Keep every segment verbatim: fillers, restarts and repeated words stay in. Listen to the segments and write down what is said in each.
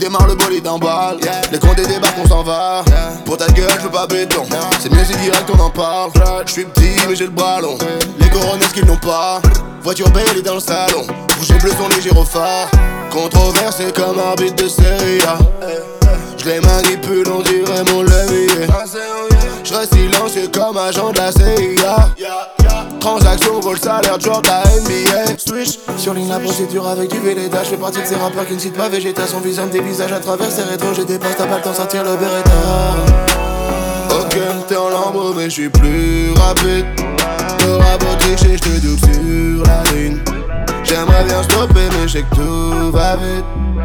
Démarre le bolide en balle, yeah. Les condés débarquent, on s'en va, yeah. Pour ta gueule, je veux pas béton, yeah. C'est mieux, c'est direct qu'on en parle. Je suis petit, mais j'ai le bras long. Les coronets qu'ils n'ont pas. Voiture belle dans le salon. Rouge et bleu sont les gyrophares. Controversé comme arbitre de série A. Je les manipule, on dirait mon levier. Je reste silencieux comme agent de la C I A. Transaction vaut le salaire de joueur de la N B A. Switch sur ligne la procédure avec du Véleda. Je fais partie de ces rappeurs qui ne citent pas Vegeta. Son visage des visages à travers ses rétros. Je dépasse, t'as pas le temps, ça tire le Beretta. Ok, t'es en lambeau mais je suis plus rapide. T'auras beau tricher, je te double sur la ligne. J'aimerais bien stopper mais je sais que tout va vite.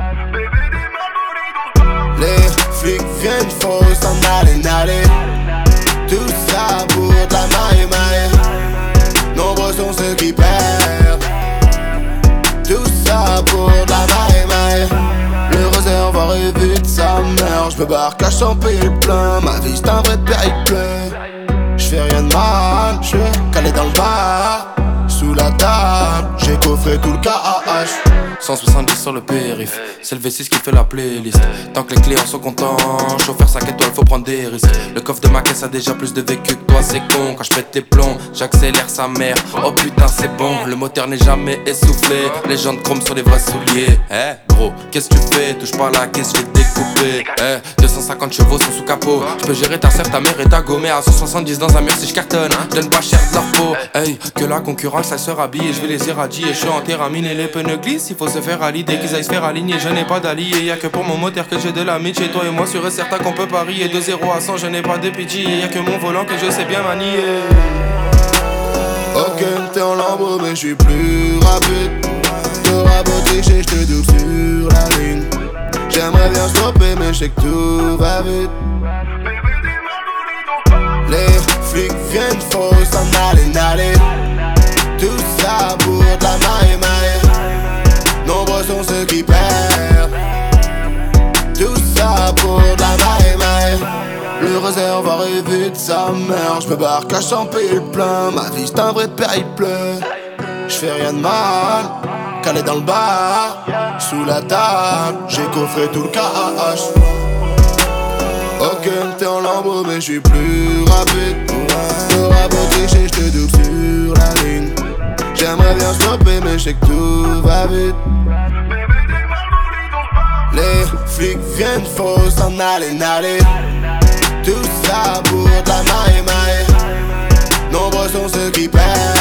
Les flics viennent, faut s'en aller, aller. Tout ça pour de la maille, maille. Nombreux sont ceux qui perdent. Tout ça pour de la maille, maille. Le réservoir est vide, sa mère. J'me barre cache sans payer le plein. Ma vie c'est un vrai périple. J'fais rien de mal, j'suis calé dans le bar. Sous la table, j'ai coffré tout le K A H. cent soixante-dix sur le périph', c'est le V six qui fait la playlist. Tant que les clients sont contents, chauffeur cinq étoiles, faut prendre des risques. Le coffre de ma caisse a déjà plus de vécu que toi, c'est con. Quand je pète les plombs, j'accélère sa mère. Oh putain c'est bon, le moteur n'est jamais essoufflé. Les jantes chrome sur les vrais souliers. Eh gros, qu'est-ce que tu fais? Touche pas la caisse, je vais te découper. Eh, deux cent cinquante chevaux sont sous capot. Je peux gérer ta sœur, ta mère et ta gommée à cent soixante-dix dans un mur si je cartonne. Donne pas cher de leur peau. Hey, que la concurrence, ça sera habillée, je vais les irradier. Je suis en terramine et les pneus glissent. Il faut se faire à l'idée qu'ils aillent se faire aligner. Je n'ai pas d'allié, y'a que pour mon moteur que j'ai de la mythe. Chez toi et moi, sûr et certain qu'on peut parier. De zéro à cent, je n'ai pas de pitié. Y'a que mon volant que je sais bien manier. Ok, t'es en lambeau, mais je suis plus rapide. T'auras beau tricher, je te double sur la ligne. J'aimerais bien stopper, mais je sais que tout va vite. Les flics viennent, faut s'en aller, aller. Tout ça pour de la maille, maille. Nombreux sont ceux qui perdent. Tout ça pour de la maille, maille. Le réservoir est vide, sa mère. J'me barre cache sans payer le plein. Ma vie c'est un vrai périple. J'fais rien de mal, calé dans le bar. Sous la table, j'ai coffré tout le K A H. Ok, t'es en lambeau mais j'suis plus rapide. T'auras beau tricher, j'te double sur la ligne. J'aimerais bien stopper mais j'sais que tout va vite. Les flics viennent, faut s'en aller, aller. Tout ça pour de la maille, maille. Nombreux sont ceux qui perdent.